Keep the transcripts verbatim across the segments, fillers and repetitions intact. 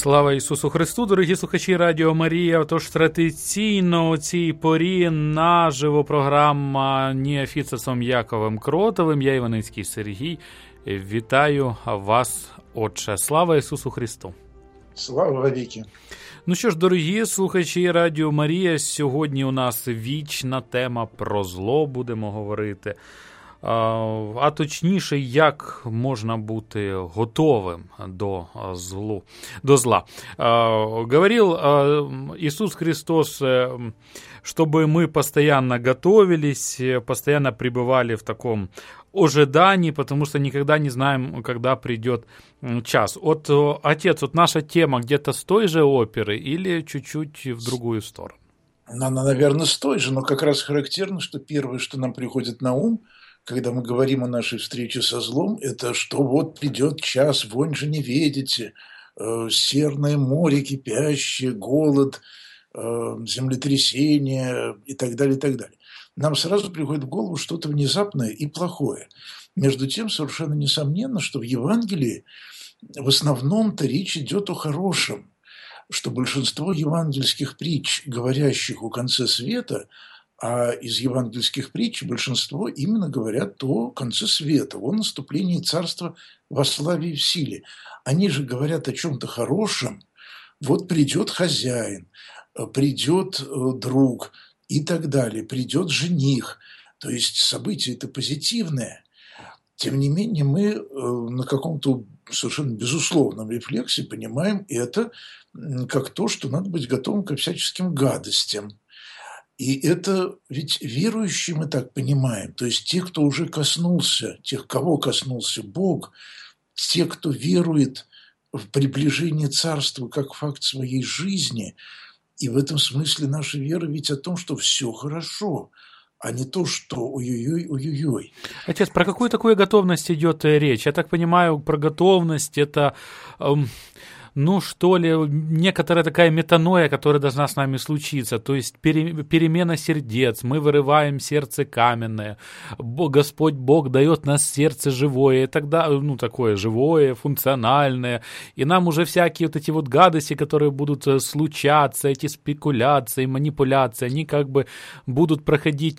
Слава Ісусу Христу, дорогі слухачі Радіо Марія. Отож, традиційно у цій порі наживо програма Неофітосом Яковом Кротовим. Я Іваницький Сергій. Вітаю вас, Отче. Слава Ісусу Христу. Слава навіки. Ну що ж, дорогі слухачі Радіо Марія, сьогодні у нас вічна тема про зло, будемо говорити. А точніше, як можна бути готовим до злу, до зла. Говорил Иисус Христос, чтобы мы постоянно готовились, постоянно пребывали в таком ожидании, потому что никогда не знаем, когда придет час. Вот, Отец, вот наша тема где-то с той же оперы или чуть-чуть в другую сторону? Она, наверное, с той же, но как раз характерно, что первое, что нам приходит на ум, когда мы говорим о нашей встрече со злом, это что вот придет час, вонь же не видите, э, серное море кипящее, голод, э, землетрясение и так далее, и так далее. Нам сразу приходит в голову что-то внезапное и плохое. Между тем, совершенно несомненно, что в Евангелии в основном-то речь идет о хорошем, что большинство евангельских притч, говорящих о конце света, а из евангельских притч большинство именно говорят о конце света, о наступлении царства во славе и в силе. Они же говорят о чем-то хорошем. Вот придет хозяин, придет друг и так далее, придет жених. То есть событие-то позитивное. Тем не менее, мы на каком-то совершенно безусловном рефлексе понимаем это как то, что надо быть готовым ко всяческим гадостям. И это ведь верующие мы так понимаем, то есть те, кто уже коснулся, тех, кого коснулся Бог, те, кто верует в приближение царства как факт своей жизни, и в этом смысле наша вера ведь о том, что все хорошо, а не то, что ой-ой-ой, ой-ой-ой. Отец, про какую такую готовность идет речь? Я так понимаю, про готовность это... Эм... ну, что ли, некоторая такая метаноя, которая должна с нами случиться, то есть пере, перемена сердец, мы вырываем сердце каменное, Господь Бог дает нас сердце живое, и тогда, ну, такое живое, функциональное, и нам уже всякие вот эти вот гадости, которые будут случаться, эти спекуляции, манипуляции, они как бы будут проходить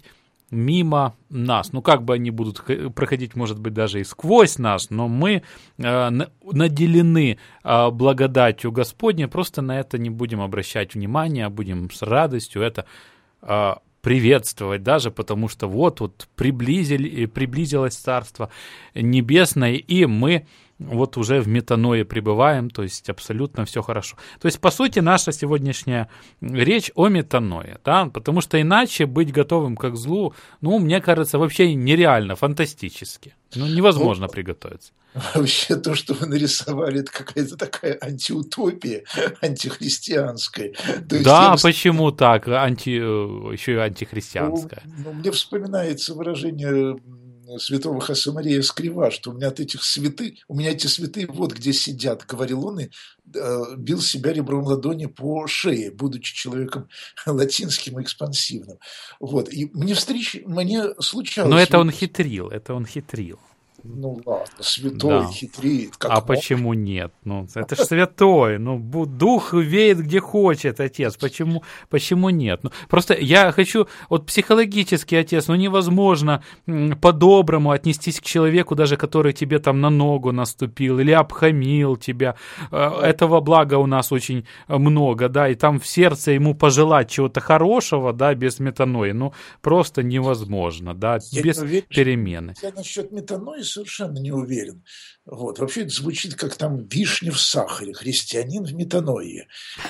мимо нас. Ну, как бы они будут проходить, может быть, даже и сквозь нас, но мы э, наделены э, благодатью Господней, просто на это не будем обращать внимания, будем с радостью это э, приветствовать даже, потому что вот, вот приблизили, приблизилось Царство Небесное, и мы вот уже в метаное пребываем, то есть абсолютно все хорошо. То есть, по сути, наша сегодняшняя речь о метаное, да, потому что иначе быть готовым к злу, ну, мне кажется, вообще нереально, фантастически. Ну, невозможно ну, приготовиться. Вообще то, что вы нарисовали, это какая-то такая антиутопия, антихристианская. То да, есть, почему я... так? Анти... Еще и антихристианская. Ну, ну, мне вспоминается выражение святого Хосамария Скрива, что у меня от этих святых, у меня эти святые вот где сидят, говорил он, и э, бил себя ребром ладони по шее, будучи человеком латинским и экспансивным. Вот. И мне встречи, мне случалось... Но это он хитрил, это он хитрил. Ну ладно, святой, да. хитрит. Как а мог. Почему нет? Ну, это же святой. Ну, дух веет где хочет, отец. Почему, почему нет? Ну, просто я хочу, вот психологически, отец, ну невозможно по-доброму отнестись к человеку, даже который тебе там на ногу наступил или обхамил тебя. Этого блага у нас очень много, да, и там в сердце ему пожелать чего-то хорошего, да, без метанои, ну, просто невозможно, да, я без уверен, перемены. Я насчет метанои совершенно не уверен. Вот. Вообще это звучит как там вишня в сахаре, христианин в метаное.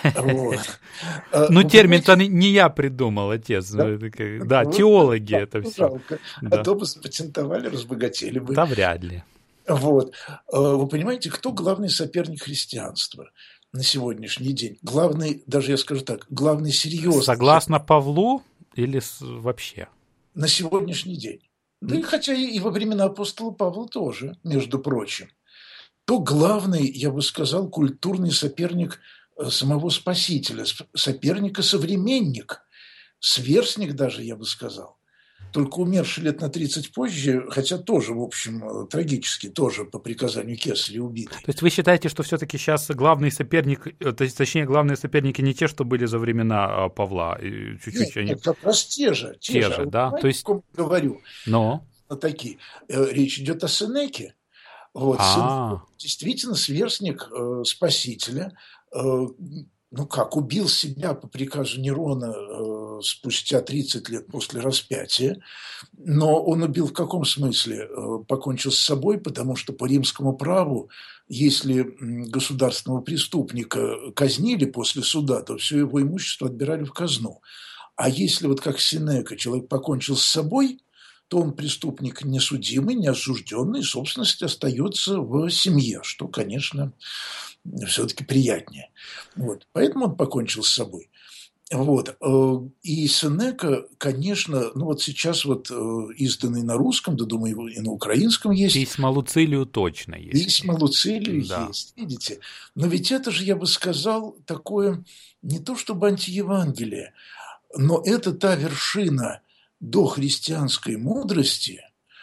Ну, термин-то не я придумал, отец. Да, теологи это все. А то бы запатентовали, разбогатели бы. Да, вряд ли. Вот. Вы понимаете, кто главный соперник христианства на сегодняшний день? Главный, даже я скажу так, главный серьезный. Согласно Павлу или вообще? На сегодняшний день. Да и хотя и во времена апостола Павла тоже, между прочим. То главный, я бы сказал, культурный соперник самого Спасителя, соперник и современник, сверстник даже, я бы сказал. только умерший лет на тридцать позже, хотя тоже, в общем, трагически, тоже по приказанию Кесаря убитый. То есть вы считаете, что все-таки сейчас главный соперник, то есть, точнее, главные соперники не те, что были за времена Павла? Чуть-чуть Нет, они... как раз те же. Те, те же, же, а да? знаете, То есть... о ком я говорю? Но... Такие. Речь идет о Сенеке. Вот, А, действительно сверстник э, Спасителя, э, ну как, убил себя по приказу Нерона э, спустя тридцать лет после распятия, но он убил в каком смысле? Э, покончил с собой, потому что по римскому праву, если государственного преступника казнили после суда, то все его имущество отбирали в казну. А если вот как Сенека человек покончил с собой, то он преступник несудимый, неосужденный, и собственность остается в семье, что, конечно, все-таки приятнее. Вот. Поэтому он покончил с собой. Вот. И Сенека, конечно, ну вот сейчас вот изданный на русском, да, думаю, и на украинском есть. Письма Луцилию точно есть. Письма Луцилию да. есть, видите. Но ведь это же, я бы сказал, такое не то чтобы антиевангелие, но это та вершина дохристианской мудрости,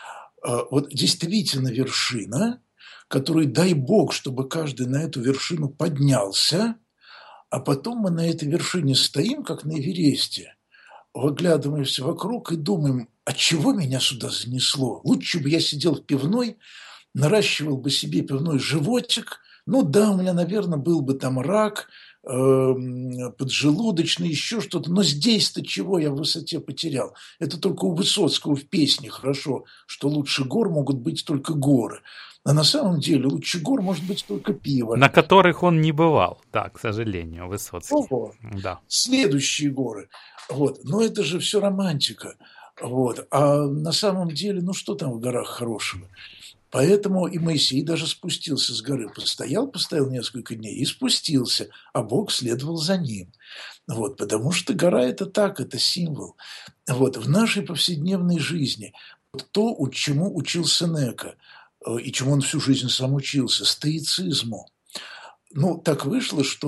вот действительно вершина, которой дай Бог, чтобы каждый на эту вершину поднялся, а потом мы на этой вершине стоим, как на Эвересте, выглядываемся вокруг и думаем, от чего меня сюда занесло? Лучше бы я сидел в пивной, наращивал бы себе пивной животик, ну да, у меня, наверное, был бы там рак, поджелудочный, еще что-то. Но здесь-то чего я в высоте потерял? Это только у Высоцкого в песне хорошо, что лучше гор могут быть только горы. А на самом деле лучше гор может быть только пиво. На которых он не бывал, да, к сожалению, Высоцкий. Ого. Да. Следующие горы. Вот. Но это же все романтика. Вот. А на самом деле, ну что там в горах хорошего? Поэтому и Моисей даже спустился с горы, постоял, постоял несколько дней и спустился, а Бог следовал за ним. Вот, потому что гора – это так, это символ. Вот, в нашей повседневной жизни то, чему учил Сенека, и чему он всю жизнь сам учился – стоицизму. Ну, так вышло, что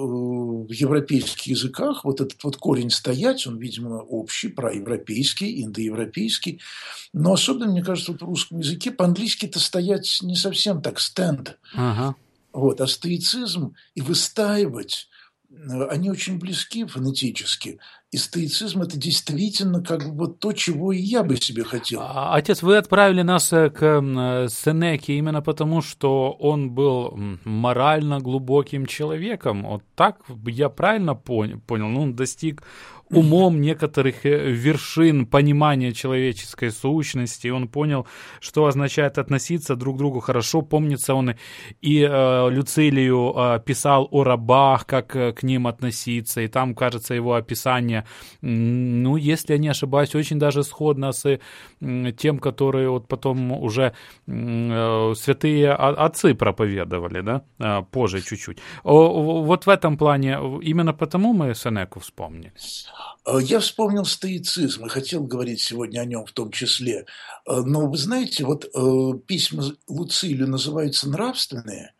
в европейских языках вот этот вот корень «стоять», он, видимо, общий, проевропейский, индоевропейский, но особенно, мне кажется, вот в русском языке по-английски-то «стоять» не совсем так, «stand». Ага. Вот, а стоицизм и «выстаивать», они очень близки фонетически. И стоицизм – это действительно как бы вот то, чего и я бы себе хотел. Отец, вы отправили нас к Сенеке именно потому, что он был морально глубоким человеком. Вот так я правильно понял? Ну, он достиг умом некоторых вершин понимания человеческой сущности. Он понял, что означает относиться друг к другу хорошо. Помнится, он и э, Люцилию э, писал о рабах, как э, к ним относиться. И там, кажется, его описание, ну, если я не ошибаюсь, очень даже сходно с э, тем, которые вот потом уже э, святые отцы проповедовали, да, э, позже чуть-чуть. О, вот в этом плане, именно потому мы Сенеку вспомнили. Я вспомнил стоицизм и хотел говорить сегодня о нем в том числе. Но вы знаете, вот письма Луцилию называются нравственные,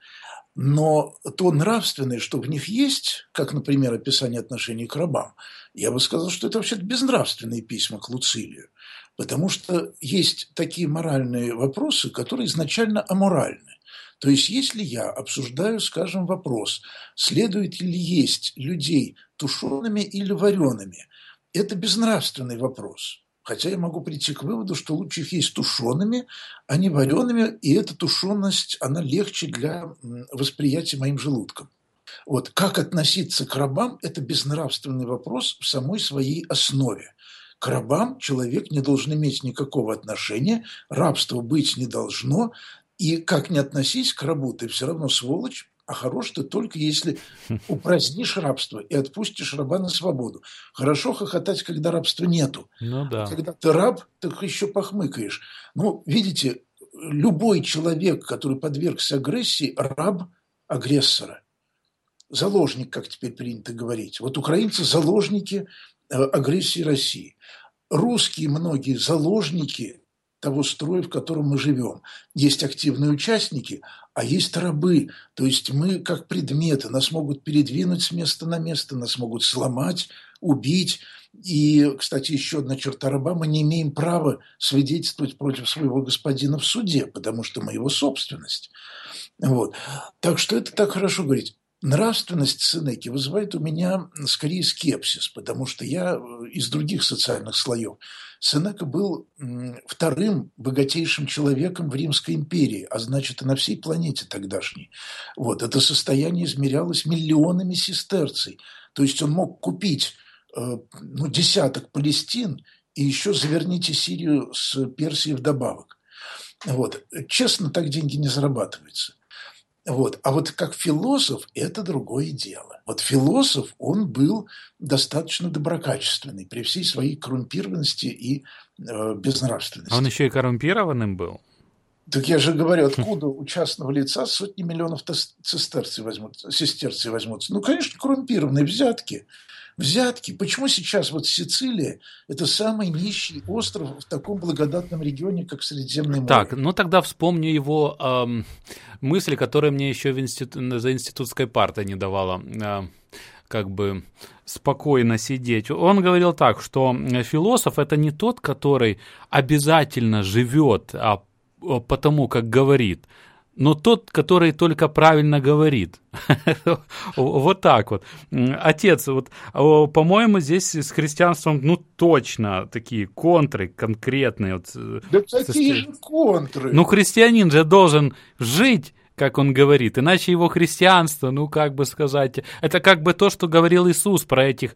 но то нравственное, что в них есть, как, например, описание отношений к рабам, я бы сказал, что это вообще-то безнравственные письма к Луцилию. Потому что есть такие моральные вопросы, которые изначально аморальны. То есть, если я обсуждаю, скажем, вопрос, следует ли есть людей тушеными или вареными, это безнравственный вопрос. Хотя я могу прийти к выводу, что лучше их есть тушеными, а не вареными, и эта тушеность, она легче для восприятия моим желудком. Вот. Как относиться к рабам – это безнравственный вопрос в самой своей основе. К рабам человек не должен иметь никакого отношения, рабство быть не должно, и как ни относись к рабу, ты все равно сволочь, а хорош ты только если упразднишь рабство и отпустишь раба на свободу. Хорошо хохотать, когда рабства нету. Ну да. А когда ты раб, ты еще похмыкаешь. Ну, видите, любой человек, который подвергся агрессии, раб агрессора. Заложник, как теперь принято говорить. Вот украинцы – заложники агрессии России. Русские многие – заложники того строя, в котором мы живем. Есть активные участники, а есть рабы. То есть мы как предметы, нас могут передвинуть с места на место, нас могут сломать, убить. И, кстати, еще одна черта раба – мы не имеем права свидетельствовать против своего господина в суде, потому что мы его собственность. Вот. Так что это так хорошо говорить. Нравственность Сенеки вызывает у меня скорее скепсис, потому что я из других социальных слоев. Сенека был вторым богатейшим человеком в Римской империи, а значит и на всей планете тогдашней. Вот. Это состояние измерялось миллионами сестерций. То есть он мог купить ну, десяток Палестин и еще заверните Сирию с Персией вдобавок. Вот. Честно, так деньги не зарабатываются. Вот. А вот как философ – это другое дело. Вот философ, он был достаточно доброкачественный при всей своей коррумпированности и э, безнравственности. Он еще и коррумпированным был? Так я же говорю, откуда у частного лица сотни миллионов сестерций возьмутся, сестерций возьмутся? Ну, конечно, коррумпированные взятки. Взятки. Почему сейчас вот Сицилия – это самый нищий остров в таком благодатном регионе, как Средиземное море? Так, ну тогда вспомню его эм, мысли, которые мне еще в институт, за институтской партой не давала э, как бы спокойно сидеть. Он говорил так, что философ – это не тот, который обязательно живет а, потому, как говорит, но тот, который только правильно говорит. Вот так вот. Отец, вот, по-моему, здесь с христианством, ну, точно такие контры конкретные. Вот, да какие же контры? Ну, христианин же должен жить, как он говорит, иначе его христианство, ну, как бы сказать, это как бы то, что говорил Иисус про этих,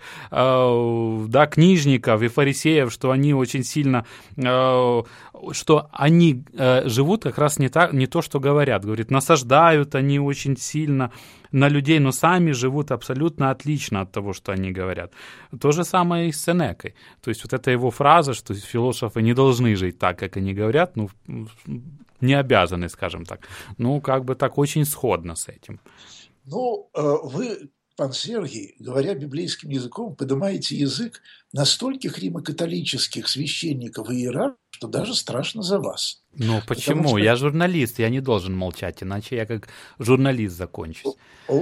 э, да, книжников и фарисеев, что они очень сильно, э, что они э, живут как раз не, так, не то, что говорят, говорит, насаждают они очень сильно на людей, но сами живут абсолютно отлично от того, что они говорят. То же самое и с Сенекой. То есть вот эта его фраза, что философы не должны жить так, как они говорят, ну, не обязаны, скажем так. Ну, как бы так очень сходно с этим. Ну, вы, пан Сергий, говоря библейским языком, поднимаете язык на стольких римокатолических священников и иерархов, что даже страшно за вас. Ну, почему? Что... Я журналист, я не должен молчать, иначе я как журналист закончусь.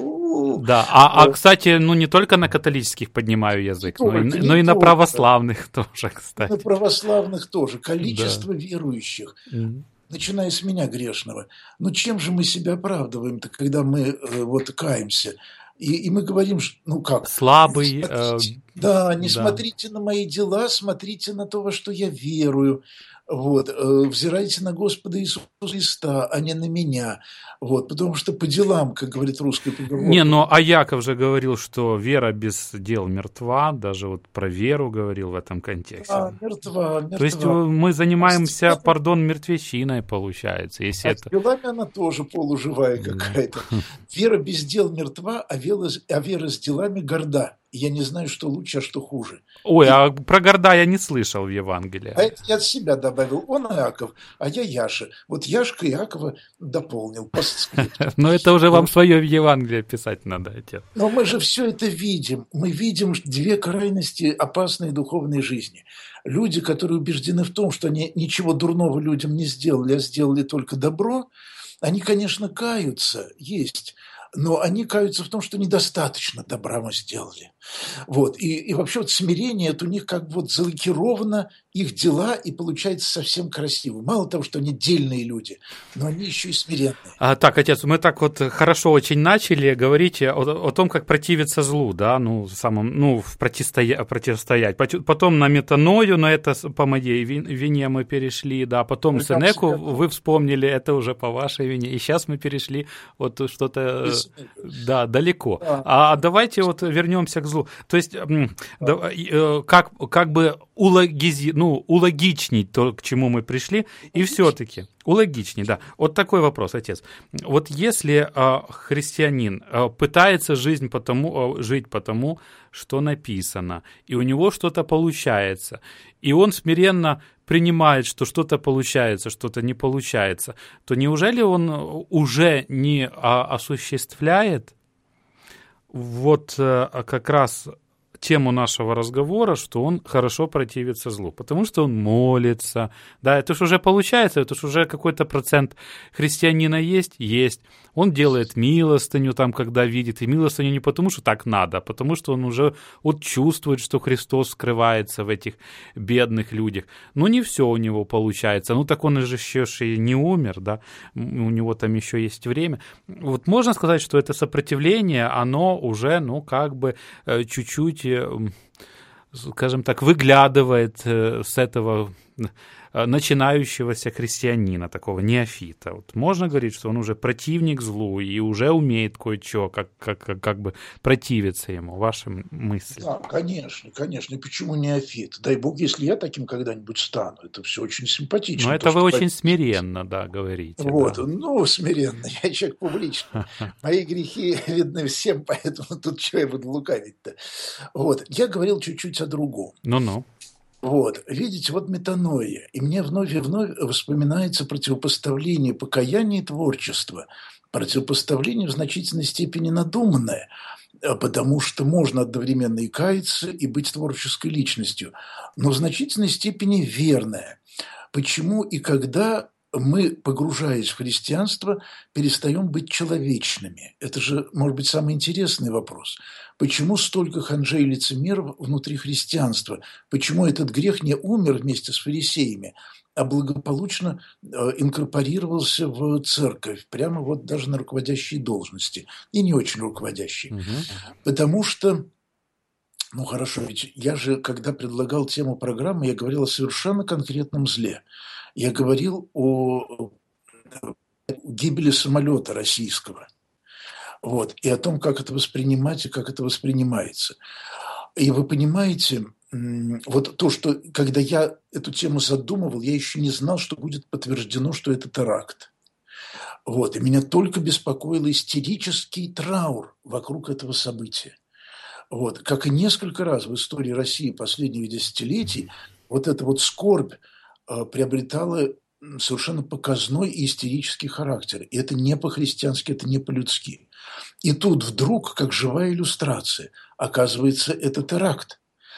О, да, а, а, кстати, ну не только на католических поднимаю язык, но, и, но и на православных тоже, кстати. На православных тоже. Количество да. верующих. Mm-hmm. Начиная с меня грешного. Ну, чем же мы себя оправдываем-то, когда мы э, вот каемся? И, и мы говорим, ну как? Слабый. Не э, да, не да. смотрите на мои дела, смотрите на то, во что я верую. Вот, э, взирайте на Господа Иисуса Христа, а не на меня. Вот, потому что по делам, как говорит русская поговорка. Не, но а Яков же говорил, что вера без дел мертва, даже вот про веру говорил в этом контексте. А, мертва, мертва. То есть мы занимаемся, а пардон, мертвечиной, получается, если а это... с делами она тоже полуживая какая-то. Вера без дел мертва, а вера, а вера с делами горда. Я не знаю, что лучше, а что хуже. Ой, и... а про горда я не слышал в Евангелии. А это я от себя добавил. Он Иаков, а я Яша. Вот Яшка Иакова дополнил. Но это уже вам свое в Евангелии писать надо, отец. Но мы же все это видим. Мы видим две крайности опасной духовной жизни. Люди, которые убеждены в том, что они ничего дурного людям не сделали, а сделали только добро, они, конечно, каются, есть. Но они каются в том, что недостаточно добра мы сделали. Вот. И, и вообще вот смирение, это у них как бы вот залакировано их дела, и получается совсем красиво. Мало того, что они дельные люди, но они еще и смиренные. А, так, отец, мы так вот хорошо очень начали говорить о, о том, как противиться злу, да, ну, самым, ну, противостоять, противостоять. Потом на метаною, но это по моей вине мы перешли, да, потом мы Сенеку вы вспомнили, это уже по вашей вине, и сейчас мы перешли вот что-то, да, далеко. Да. А давайте вот вернемся к злу. То есть, да. как, как бы улогизи, ну, улогичнить то, к чему мы пришли, и все-таки улогичнить, да. Вот такой вопрос, отец. Вот если а, христианин а, пытается жизнь потому, а, жить по тому, что написано, и у него что-то получается, и он смиренно принимает, что что-то получается, что-то не получается, то неужели он уже не а, осуществляет вот а, как раз тему нашего разговора, что он хорошо противится злу, потому что он молится, да, это ж уже получается, это ж уже какой-то процент христианина есть, есть, он делает милостыню там, когда видит, и милостыню не потому, что так надо, а потому что он уже вот чувствует, что Христос скрывается в этих бедных людях, но не все у него получается, ну так он же еще и не умер, да, у него там еще есть время, вот можно сказать, что это сопротивление, оно уже, ну, как бы чуть-чуть, скажем так, выглядывает с этого начинающегося христианина, такого неофита. Вот можно говорить, что он уже противник злу и уже умеет кое-что, как, как, как, как бы противиться ему. Ваши мысли? Да, конечно, конечно. И почему неофит? Дай бог, если я таким когда-нибудь стану. Это все очень симпатично. Но это то, вы очень повесить. смиренно, да, говорите. Вот, Да. ну, смиренно. Я человек публичный. Мои грехи видны всем, поэтому тут что я буду лукавить-то? Вот. Я говорил чуть-чуть о другом. Ну-ну. Вот, видите, вот метаноия. И мне вновь и вновь вспоминается противопоставление покаяния и творчества. Противопоставление в значительной степени надуманное, потому что можно одновременно и каяться, и быть творческой личностью, но в значительной степени верное. Почему и когда мы, погружаясь в христианство, перестаем быть человечными? Это же, может быть, самый интересный вопрос. Почему столько ханжей и лицемеров внутри христианства? Почему этот грех не умер вместе с фарисеями, а благополучно инкорпорировался в церковь, прямо вот даже на руководящие должности, и не очень руководящие? Угу. Потому что, ну хорошо, ведь я же, когда предлагал тему программы, я говорил о совершенно конкретном зле. Я говорил о гибели самолета российского. Вот, и о том, как это воспринимать и как это воспринимается. И вы понимаете, вот то, что когда я эту тему задумывал, я еще не знал, что будет подтверждено, что это теракт. Вот, и меня только беспокоил истерический траур вокруг этого события. Вот, как и несколько раз в истории России последних десятилетий, вот эта вот скорбь приобретала совершенно показной и истерический характер. И это не по-христиански, это не по-людски. И тут вдруг, как живая иллюстрация, оказывается, это теракт.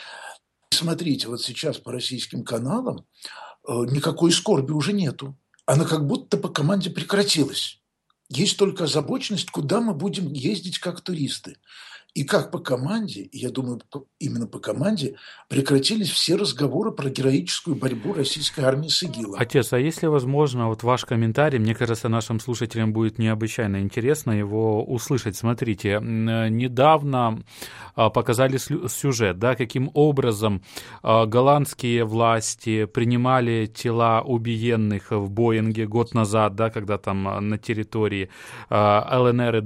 Смотрите, вот сейчас по российским каналам никакой скорби уже нету. Она как будто по команде прекратилась. Есть только озабоченность, куда мы будем ездить как туристы. И как по команде, я думаю, именно по команде, прекратились все разговоры про героическую борьбу российской армии с ИГИЛом. Отец, а если возможно, вот ваш комментарий, мне кажется, нашим слушателям будет необычайно интересно его услышать. Смотрите, недавно показали сюжет, да, каким образом голландские власти принимали тела убиенных в Боинге год назад, да, когда там на территории ЛНР и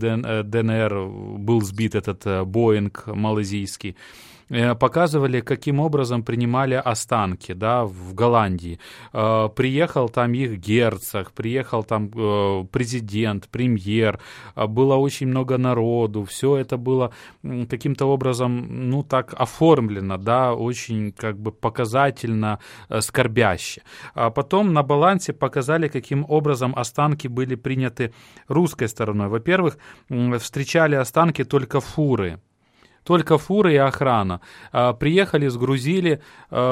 ДНР был сбит этот Боинг малайзийский, показывали, каким образом принимали останки, да, в Голландии. Приехал там их герцог, приехал там президент, премьер, было очень много народу, все это было каким-то образом, ну, так оформлено, да, очень как бы показательно скорбяще. А потом на балансе показали, каким образом останки были приняты русской стороной. Во-первых, встречали останки только фуры. Только фуры и охрана. Приехали, сгрузили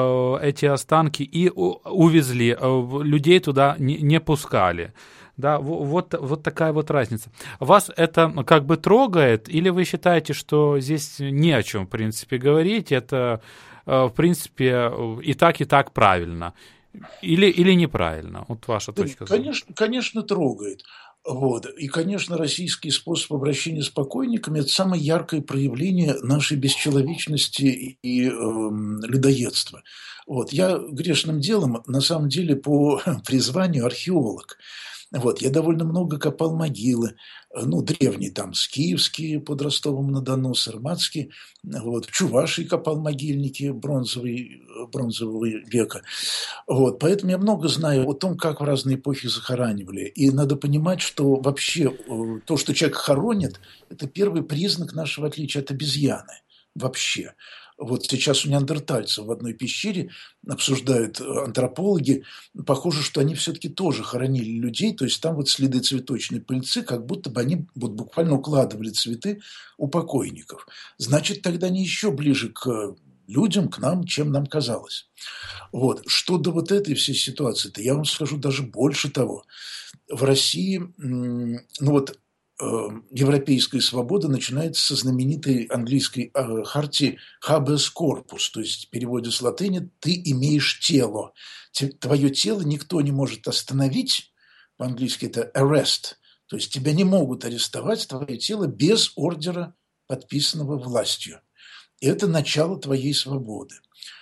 эти останки и увезли. Людей туда не пускали. Да, вот, вот такая вот разница. Вас это как бы трогает, или вы считаете, что здесь не о чем, в принципе, говорить? Это, в принципе, и так, и так правильно. Или, или неправильно? Вот ваша точка зрения. Конечно, конечно, трогает. Вот. И, конечно, российский способ обращения с покойниками – это самое яркое проявление нашей бесчеловечности и э, людоедства. Вот. Я грешным делом, на самом деле, по призванию археолог. Вот. Я довольно много копал могилы, ну, древние там, скифские под Ростовом-на-Дону, сарматские, вот, в Чувашии копал могильники бронзовый, бронзового века. Вот, поэтому я много знаю о том, как в разные эпохи захоранивали. И надо понимать, что вообще то, что человек хоронит, это первый признак нашего отличия от обезьяны. Вообще. Вот сейчас у неандертальцев в одной пещере обсуждают антропологи. Похоже, что они все-таки тоже хоронили людей. То есть там вот следы цветочной пыльцы, как будто бы они вот буквально укладывали цветы у покойников. Значит, тогда они еще ближе к людям, к нам, чем нам казалось. Вот. Что до вот этой всей ситуации-то, я вам скажу даже больше того. В России, ну вот, европейская свобода начинается со знаменитой английской хартии habeas corpus, то есть в переводе с латыни «ты имеешь тело». Твое тело никто не может остановить, по-английски это arrest, то есть тебя не могут арестовать, твое тело без ордера, подписанного властью. И это начало твоей свободы.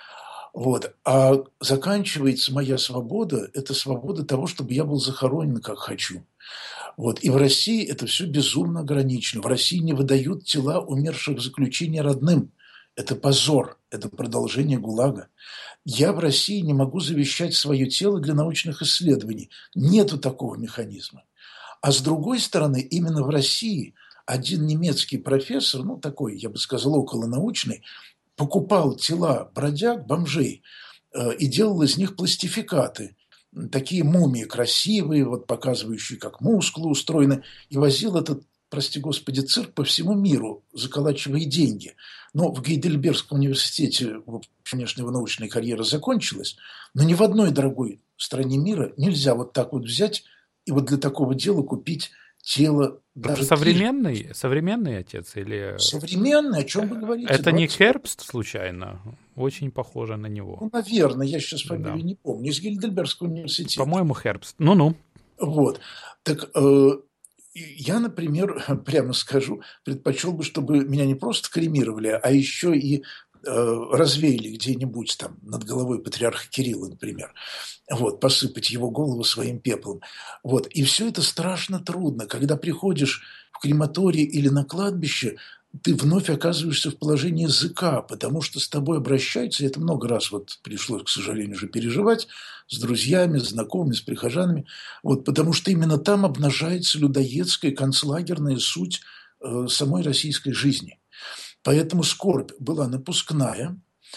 Вот. А заканчивается моя свобода – это свобода того, чтобы я был захоронен, как хочу. Вот. И в России это все безумно ограничено. В России не выдают тела умерших в заключении родным. Это позор, это продолжение ГУЛАГа. Я в России не могу завещать свое тело для научных исследований. Нету такого механизма. А с другой стороны, именно в России один немецкий профессор, ну такой, я бы сказал, околонаучный, покупал тела бродяг, бомжей и делал из них пластификаты. Такие мумии красивые, вот показывающие, как мускулы устроены, и возил этот, прости господи, цирк по всему миру, заколачивая деньги. Но в Гейдельбергском университете, конечно, его научная карьера закончилась, но ни в одной дорогой стране мира нельзя вот так вот взять и вот для такого дела купить тело. Это современный, современный отец или... Современный, о чем вы говорите? Это не Хербст, случайно? Очень похоже на него. Ну, наверное, я сейчас фамилию да. не помню. Из Гейдельбергского университета. По-моему, Хербст. Ну-ну. Вот. Так э, я, например, прямо скажу, предпочел бы, чтобы меня не просто кремировали, а еще и развеяли где-нибудь там над головой патриарха Кирилла, например, вот, посыпать его голову своим пеплом. Вот. И все это страшно трудно. Когда приходишь в крематорий или на кладбище, ты вновь оказываешься в положении языка, потому что с тобой обращаются, и это много раз вот пришлось, к сожалению, уже переживать, с друзьями, с знакомыми, с прихожанами, вот, потому что именно там обнажается людоедская концлагерная суть э, самой российской жизни. Поэтому скорбь была напускная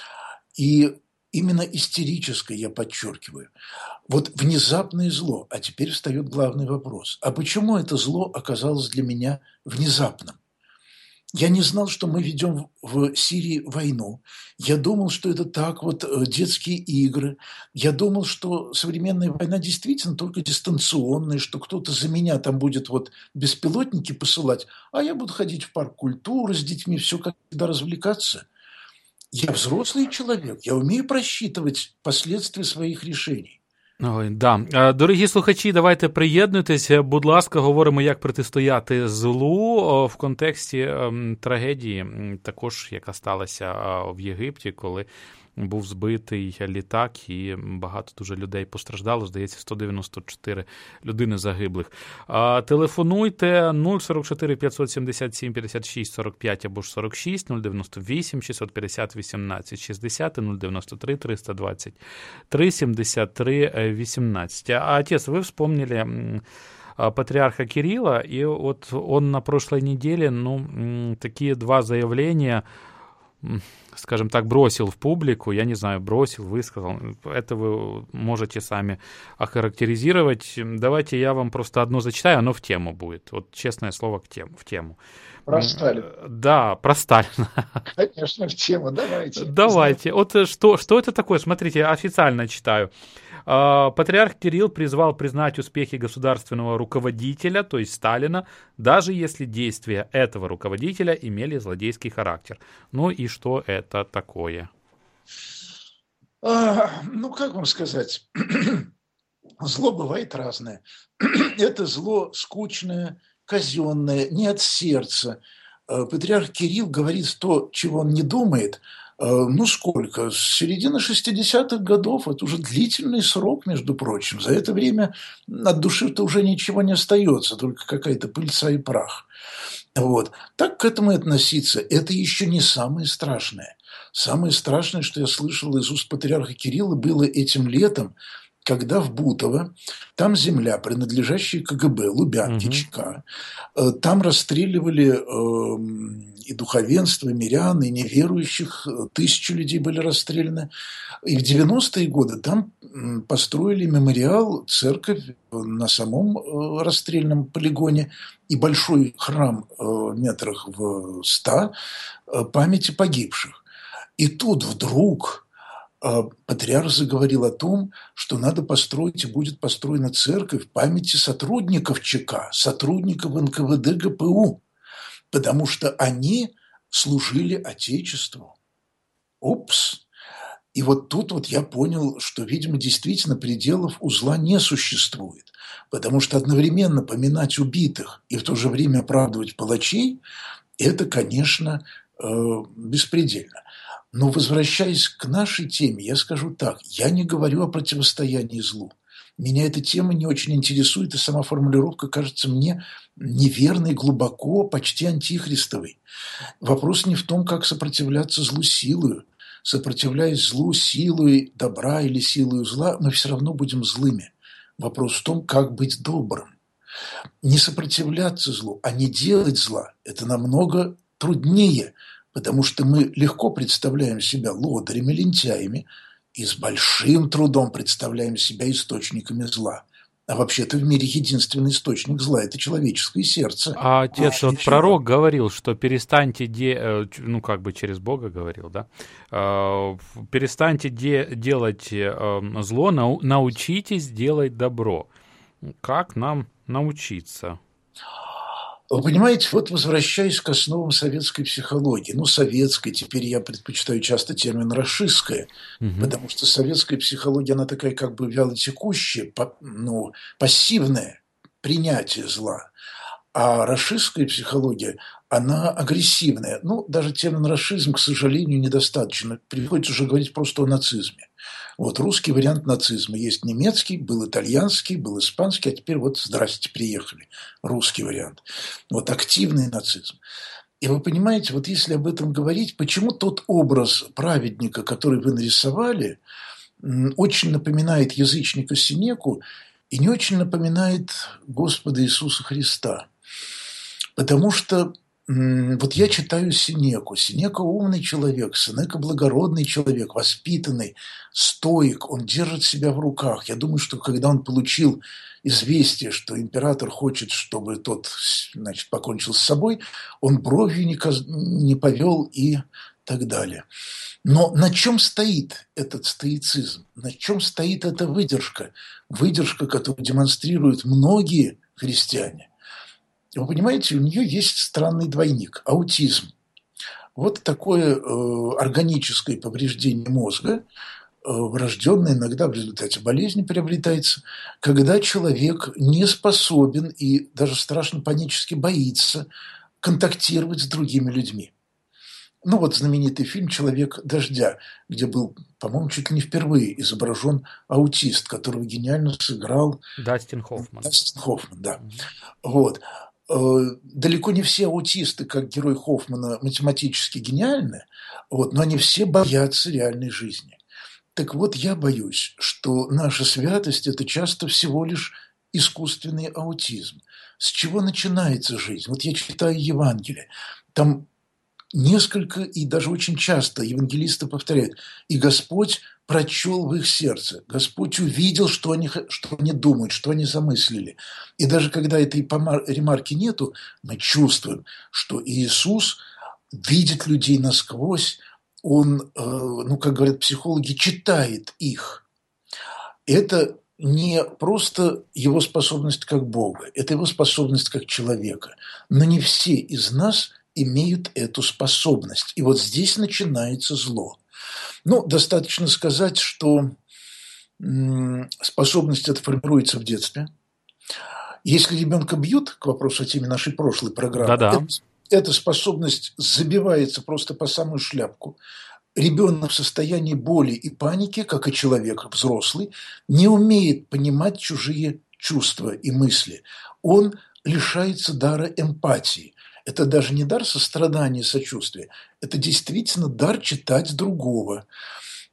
и именно истерическая, я подчеркиваю. Вот внезапное зло. А теперь встает главный вопрос. А почему это зло оказалось для меня внезапным? Я не знал, что мы ведем в Сирии войну. Я думал, что это так вот детские игры. Я думал, что современная война действительно только дистанционная, что кто-то за меня там будет вот беспилотники посылать, а я буду ходить в парк культуры с детьми, все как всегда развлекаться. Я взрослый человек, я умею просчитывать последствия своих решений. Ой, да. Дорогі слухачі, давайте приєднуйтесь. Будь ласка, говоримо, як протистояти злу в контексті трагедії, також яка сталася в Єгипті, коли був збитий літак і багато дуже людей постраждало, здається, сто дев'яносто чотири людини загиблих. Телефонуйте нуль сорок чотири п'ятсот сімдесят сім п'ятдесят шість сорок п'ять або ж сорок шість, нуль дев'яносто вісім шістсот п'ятдесят вісімнадцять шістдесят, нуль дев'яносто три триста двадцять три сімдесят три вісімнадцять. А, отец, вы вспомнили патриарха Кирилла, и вот он на прошлой неделе, ну, такие два заявления, скажем так, бросил в публику, я не знаю, бросил, высказал, это вы можете сами охарактеризировать. Давайте я вам просто одно зачитаю, оно в тему будет, вот честное слово к тем, в тему. Про Сталина. Да, про Сталина. Конечно, в тему, давайте. Давайте, вот что, что это такое, смотрите, официально читаю. Патриарх Кирилл призвал признать успехи государственного руководителя, то есть Сталина, даже если действия этого руководителя имели злодейский характер. Ну и что это такое? А, ну, как вам сказать? Зло бывает разное. Это зло скучное, казенное, не от сердца. Патриарх Кирилл говорит то, чего он не думает. Ну, сколько? С середины шестидесятых годов. Это уже длительный срок, между прочим. За это время от души-то уже ничего не остается, только какая-то пыльца и прах. Вот. Так к этому и относиться. Это еще не самое страшное. Самое страшное, что я слышал из уст патриарха Кирилла, было этим летом, когда в Бутово, там земля, принадлежащая КГБ, Лубянки, Мгм. ЧК, э, там расстреливали э, и духовенство, и мирян, и неверующих, э, тысячи людей были расстреляны. И в девяностые годы там м, построили мемориал, церковь на самом э, расстрельном полигоне и большой храм э, метрах в ста э, памяти погибших. И тут вдруг а, патриарх заговорил о том, что надо построить и будет построена церковь памяти сотрудников ЧК, сотрудников эн ка вэ дэ гэ пэ у, потому что они служили Отечеству. Упс. И вот тут вот я понял, что, видимо, действительно пределов у зла не существует. Потому что одновременно поминать убитых и в то же время оправдывать палачей – это, конечно, э, беспредельно. Но возвращаясь к нашей теме, я скажу так. Я не говорю о противостоянии злу. Меня эта тема не очень интересует, и сама формулировка кажется мне неверной, глубоко, почти антихристовой. Вопрос не в том, как сопротивляться злу силою. Сопротивляясь злу силой добра или силой зла, мы все равно будем злыми. Вопрос в том, как быть добрым. Не сопротивляться злу, а не делать зла – это намного труднее, потому что мы легко представляем себя лодырями, лентяями и с большим трудом представляем себя источниками зла. А вообще-то в мире единственный источник зла – это человеческое сердце. А отец, Больше вот ничего. пророк говорил, что перестаньте, де... э, ч- ну как бы через Бога говорил, да, Э, в- перестаньте де- делать э, м, зло, нау- научитесь делать добро. Как нам научиться? Вы понимаете, вот возвращаясь к основам советской психологии, ну, советской, теперь я предпочитаю часто термин «рашистская», Мгм. потому что советская психология, она такая как бы вялотекущая, по- ну, пассивное принятие зла. А рашистская психология, она агрессивная. Ну, даже термин «рашизм», к сожалению, недостаточно. Приходится уже говорить просто о нацизме. Вот русский вариант нацизма. Есть немецкий, был итальянский, был испанский, а теперь вот здрасте, приехали. Русский вариант. Вот активный нацизм. И вы понимаете, вот если об этом говорить, почему тот образ праведника, который вы нарисовали, м, очень напоминает язычника Синеку и не очень напоминает Господа Иисуса Христа. Потому что м, вот я читаю Синеку. Синека умный человек, Синека благородный человек, воспитанный, стоик, он держит себя в руках. Я думаю, что когда он получил известие, что император хочет, чтобы тот, значит, покончил с собой, он бровью не, коз- не повел и так далее. Но на чем стоит этот стоицизм? На чем стоит эта выдержка? Выдержка, которую демонстрируют многие христиане. Вы понимаете, у нее есть странный двойник – аутизм. Вот такое э, органическое повреждение мозга, э, врожденное иногда в результате болезни приобретается, когда человек не способен и даже страшно панически боится контактировать с другими людьми. Ну вот знаменитый фильм «Человек дождя», где был, по-моему, чуть ли не впервые изображен аутист, которого гениально сыграл Дастин Хоффман. Дастин Хоффман, да. Мгм. Вот. Э, Далеко не все аутисты, как герой Хоффмана, математически гениальны, вот, но они все боятся реальной жизни. Так вот, я боюсь, что наша святость – это часто всего лишь искусственный аутизм. С чего начинается жизнь? Вот я читаю Евангелие, там несколько и даже очень часто евангелисты повторяют: «И Господь прочел в их сердце». Господь увидел, что они, что они думают, что они замыслили. И даже когда этой ремарки нету, мы чувствуем, что Иисус видит людей насквозь, Он, э, ну, как говорят психологи, читает их. Это не просто его способность как Бога, это его способность как человека. Но не все из нас имеют эту способность. И вот здесь начинается зло. Ну, достаточно сказать, что м, способность эта формируется в детстве. Если ребенка бьют, к вопросу о теме нашей прошлой программы, Да-да. это, эта способность забивается просто по самую шляпку. Ребенок в состоянии боли и паники, как и человек взрослый, не умеет понимать чужие чувства и мысли. Он лишается дара эмпатии. Это даже не дар сострадания и сочувствия, это действительно дар читать другого.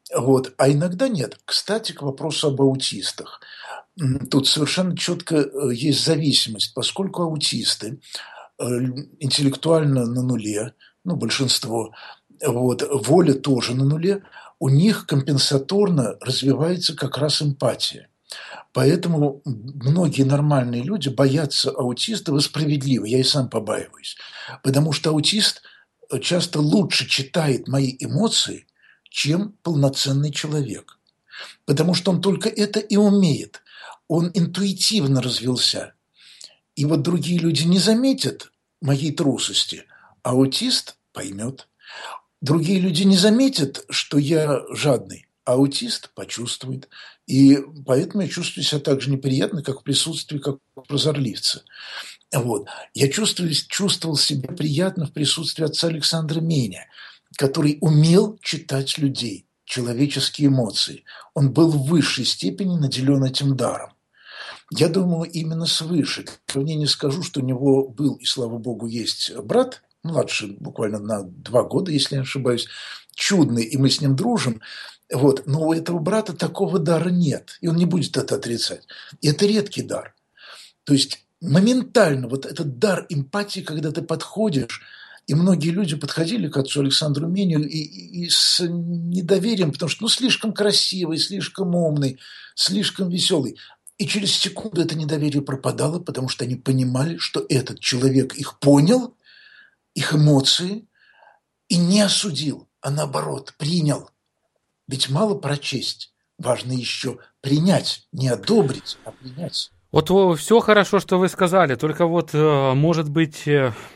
Вот. А иногда нет. Кстати, к вопросу об аутистах. Тут совершенно четко есть зависимость, поскольку аутисты интеллектуально на нуле, ну, большинство, вот, воля тоже на нуле, у них компенсаторно развивается как раз эмпатия. Поэтому многие нормальные люди боятся аутиста, вы справедливы, я и сам побаиваюсь. Потому что аутист часто лучше читает мои эмоции, чем полноценный человек. Потому что он только это и умеет. Он интуитивно развился. И вот другие люди не заметят моей трусости, а аутист поймет. Другие люди не заметят, что я жадный, а аутист почувствует. И поэтому я чувствую себя так же неприятно, как в присутствии как прозорливца. Вот. Я чувствую, чувствовал себя приятно в присутствии отца Александра Меня, который умел читать людей, человеческие эмоции. Он был в высшей степени наделен этим даром. Я думаю, именно свыше. Я не скажу, что у него был, и слава богу, есть брат, младше буквально на два года, если я не ошибаюсь, чудный, и мы с ним дружим. Вот. Но у этого брата такого дара нет, и он не будет это отрицать. И это редкий дар. То есть моментально вот этот дар эмпатии, когда ты подходишь, и многие люди подходили к отцу Александру Мению и, и, и с недоверием, потому что ну, слишком красивый, слишком умный, слишком веселый. И через секунду это недоверие пропадало, потому что они понимали, что этот человек их понял, их эмоции, и не осудил, а наоборот, принял. Ведь мало прочесть, важно еще принять, не одобрить, а принять. Вот все хорошо, что вы сказали, только вот, может быть,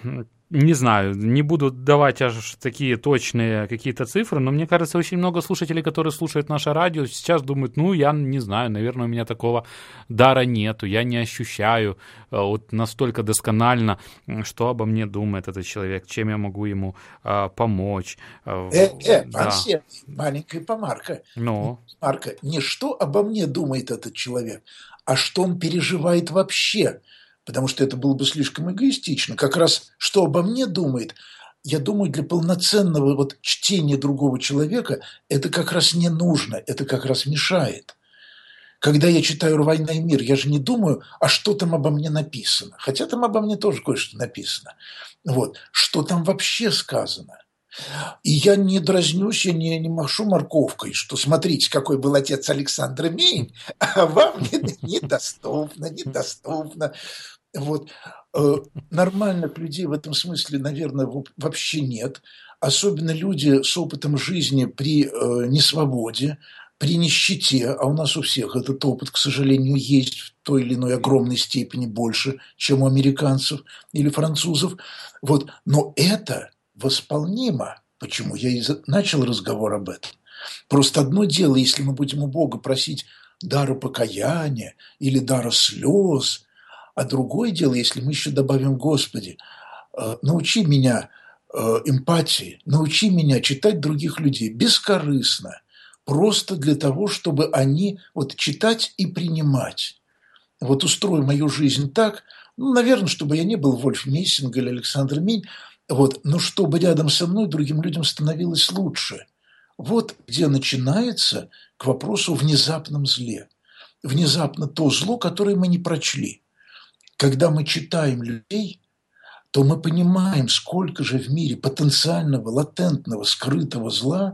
не знаю, не буду давать аж такие точные какие-то цифры, но мне кажется, очень много слушателей, которые слушают наше радио, сейчас думают, ну, я не знаю, наверное, у меня такого дара нету, я не ощущаю вот настолько досконально, что обо мне думает этот человек, чем я могу ему а, помочь. Э, э, да. Ансет, маленькая помарка. Но. Марка, не что обо мне думает этот человек, а что он переживает вообще. Потому что это было бы слишком эгоистично. Как раз что обо мне думает, я думаю, для полноценного вот чтения другого человека это как раз не нужно, это как раз мешает. Когда я читаю «Война и мир», я же не думаю, а что там обо мне написано. Хотя там обо мне тоже кое-что написано. Вот. Что там вообще сказано? И я не дразнюсь, я не, не машу морковкой, что смотрите, какой был отец Александра Мень, а вам недоступно, недоступно. Вот. Нормальных людей в этом смысле, наверное, вообще нет. Особенно люди с опытом жизни при несвободе, при нищете, а у нас у всех этот опыт, к сожалению, есть в той или иной огромной степени больше, чем у американцев или французов. Вот. Но это восполнимо. Почему? Я и начал разговор об этом. Просто одно дело, если мы будем у Бога просить дара покаяния или дара слез, а другое дело, если мы еще добавим: Господи, научи меня эмпатии, научи меня читать других людей бескорыстно, просто для того, чтобы они вот читать и принимать. Вот устрой мою жизнь так, ну, наверное, чтобы я не был Вольф Мессинг или Александр Мень, вот, но чтобы рядом со мной другим людям становилось лучше. Вот где начинается к вопросу о внезапном зле. Внезапно то зло, которое мы не прочли. Когда мы читаем людей, то мы понимаем, сколько же в мире потенциального, латентного, скрытого зла,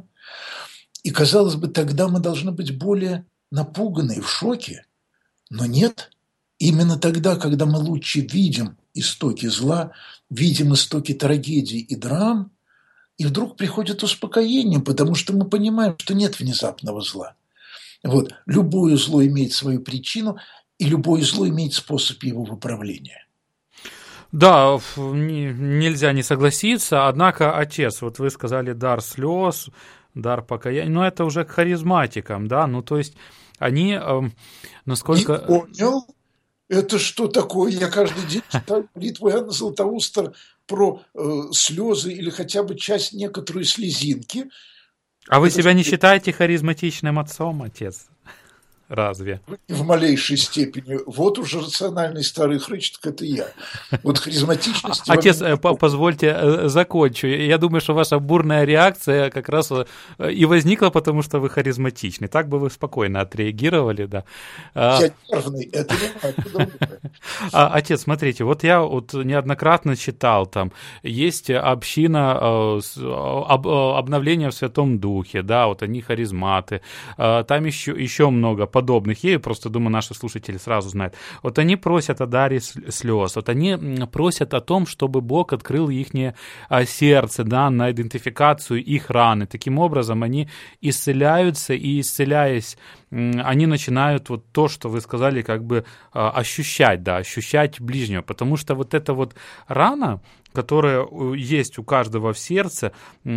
и, казалось бы, тогда мы должны быть более напуганы и в шоке. Но нет. Именно тогда, когда мы лучше видим истоки зла, видим истоки трагедий и драм, и вдруг приходит успокоение, потому что мы понимаем, что нет внезапного зла. Вот. Любое зло имеет свою причину, и любое зло имеет способ его выправления. Да, не, нельзя не согласиться, однако, отец, вот вы сказали дар слез, дар покаяния, но это уже к харизматикам, да, ну то есть они, э, насколько... Не понял? Это что такое? Я каждый день читаю молитву Иоанна Златоуста про э, слезы или хотя бы часть некоторой слезинки. А вы это себя что? Не считаете харизматичным отцом, отец? Разве? В малейшей степени. Вот уж рациональный старый хрыч, так это я. Вот харизматичности... Отец, позвольте закончу. Я думаю, что ваша бурная реакция как раз и возникла, потому что вы харизматичны. Так бы вы спокойно отреагировали, да. Я нервный, это не а, Отец, смотрите, вот я вот неоднократно читал, там есть община об, обновления в Святом Духе, да, вот они харизматы, там еще, еще много подобных. Я просто думаю, наши слушатели сразу знают. Вот они просят о даре слез, вот они просят о том, чтобы Бог открыл их сердце, да, на идентификацию их раны. Таким образом, они исцеляются, и исцеляясь, они начинают вот то, что вы сказали, как бы ощущать, да, ощущать ближнего, потому что вот эта вот рана, которая есть у каждого в сердце,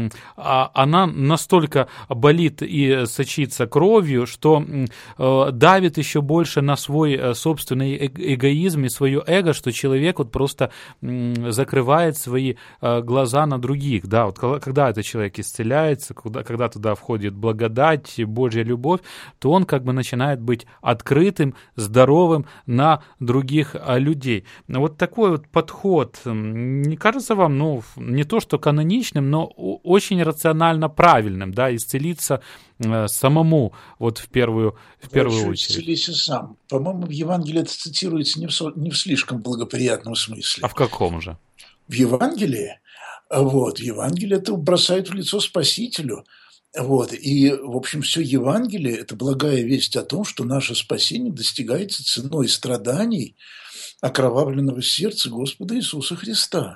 она настолько болит и сочится кровью, что давит еще больше на свой собственный эгоизм и свое эго, что человек вот просто закрывает свои глаза на других. Да, вот когда этот человек исцеляется, когда, когда туда входит благодать, Божья любовь, то он как бы начинает быть открытым, здоровым на других людей. Вот такой вот подход, не кажется вам, ну, не то что каноничным, но очень рационально правильным, да, исцелиться э, самому, вот в первую, в первую очередь. Исцелися сам. По-моему, в Евангелии это цитируется не в, не в слишком благоприятном смысле. А в каком же? В Евангелии? Вот, в Евангелии это бросает в лицо Спасителю. Вот, и, в общем, все Евангелие – это благая весть о том, что наше спасение достигается ценой страданий окровавленного сердца Господа Иисуса Христа.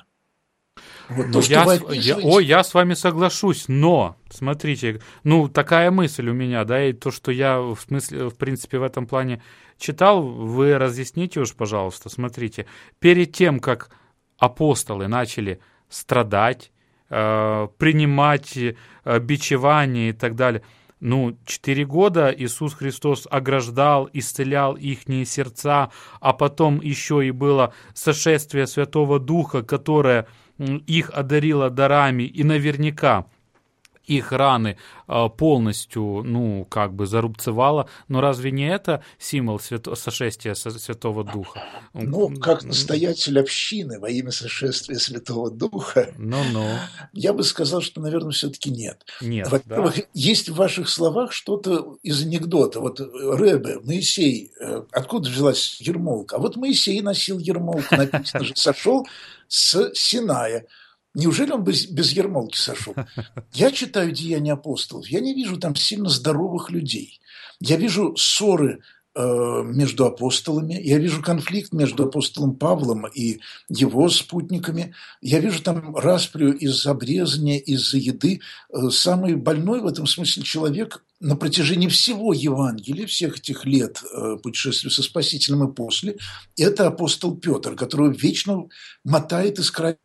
Вот то, я, я, ой, я с вами соглашусь, но, смотрите, ну, такая мысль у меня, да, и то, что я, в смысле, в принципе, в этом плане читал, вы разъясните уж, пожалуйста, смотрите, перед тем, как апостолы начали страдать, э, принимать э, бичевание и так далее, ну, четыре года Иисус Христос ограждал, исцелял ихние сердца, а потом еще и было сошествие Святого Духа, которое их одарило дарами, и наверняка их раны полностью, ну, как бы зарубцевало. Но разве не это символ свято- сошествия Святого Духа? Ну, как настоятель общины во имя сошествия Святого Духа, ну-ну. Я бы сказал, что, наверное, все-таки нет. Нет, Во-первых, да? есть в ваших словах что-то из анекдота. Вот Ребе, Моисей, откуда взялась ермолка? А вот Моисей носил ермолку, написано же, сошел с Синая. Неужели он без, без ермолки сошел? Я читаю «Деяния апостолов», я не вижу там сильно здоровых людей. Я вижу ссоры э, между апостолами, я вижу конфликт между апостолом Павлом и его спутниками, я вижу там распрю из-за обрезания, из-за еды. Э, самый больной в этом смысле человек на протяжении всего Евангелия, всех этих лет э, путешествия со Спасителем и после, это апостол Петр, которого вечно мотает из края.